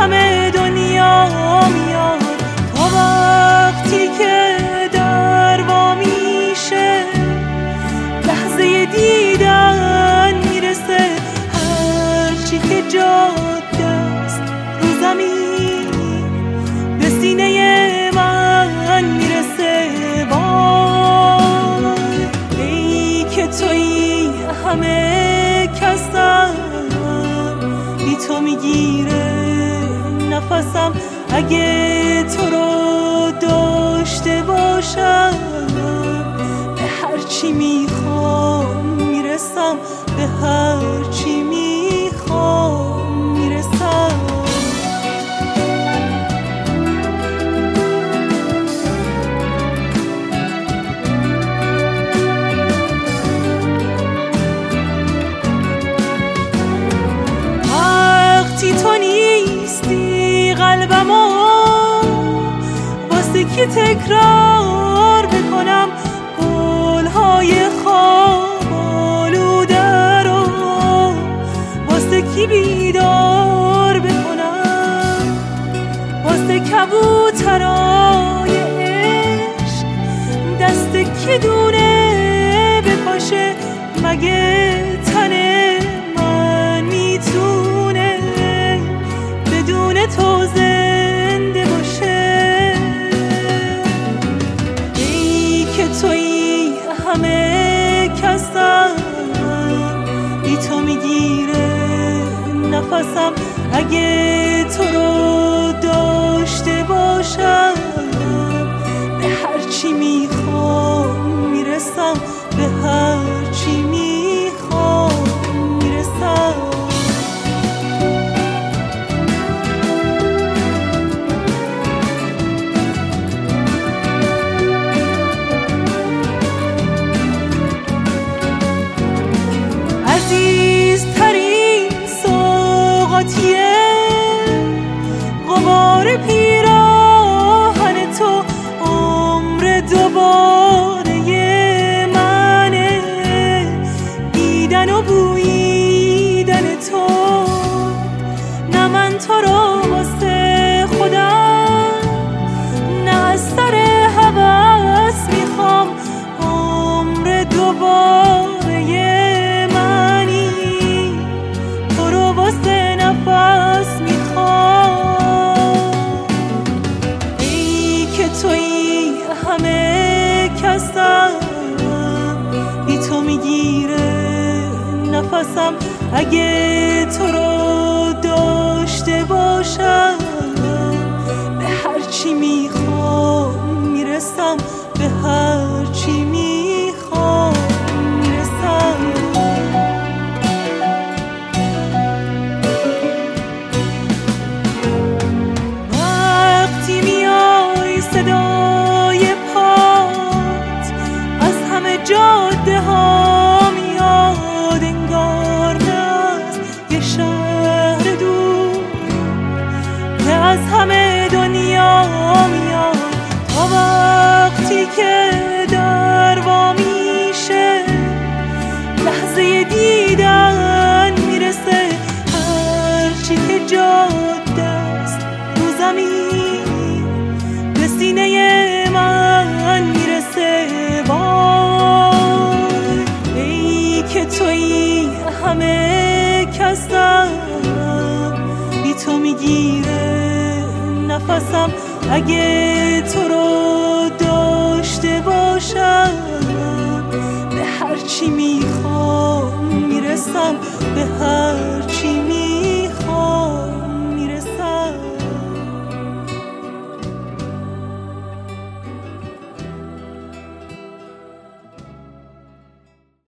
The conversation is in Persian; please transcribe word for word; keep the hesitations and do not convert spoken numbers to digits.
همه دنیا میاد تا وقتی که در وا میشه لحظه دیدن میرسه هرچی که جاده است رو زمین به سینه من میرسه وای ای که تویی همه کسم بی تو میگیره نفسم اگه تو رو داشته باشم به هرچی میخوام میرسم به هرچی میخوام میرسم وقتی تو نیستی قلبمو واسه کی تکرار بکنم قولهای خواب آلوده رو واسه کی بیدار بکنم واسه کبوترای عشق دست کی دونه بپاشه مگه تن من میتونه بدون تو زنده باشه ای که تویی همه کسم بی تو میگیره نفسم اگه تو رو داشته باشم به هرچی میخوام میرسم به هرچی میخوام میرسم عزیزترین سوغاتیه غبار پیراهن تو عمر دوباره منه دیدن و بوییدن تو نه من تو رو واسه خودم نه از سر هوس میخوام عمر دوباره منی تو رو واسه نفس میخوام ای که تویی همه کسم بی تو میگیره نفسم اگه تو رو داشته باشم به هرچی میخوام میرسم به هرچی میخوام میرسم وقتی میای صدای پات از همه جاده ها میاد انگار نه یه شهر دور که از همه دنیا میاد تا وقتی که در وا میشه لحظه دیدن میرسه هرچی که جاده است رو زمین به سینه من میرسه وای ای که تویی همه کسم بی تو میگیره نفسم اگه تو رو داشته باشم به هرچی میخوام میرسم به هرچی میخوام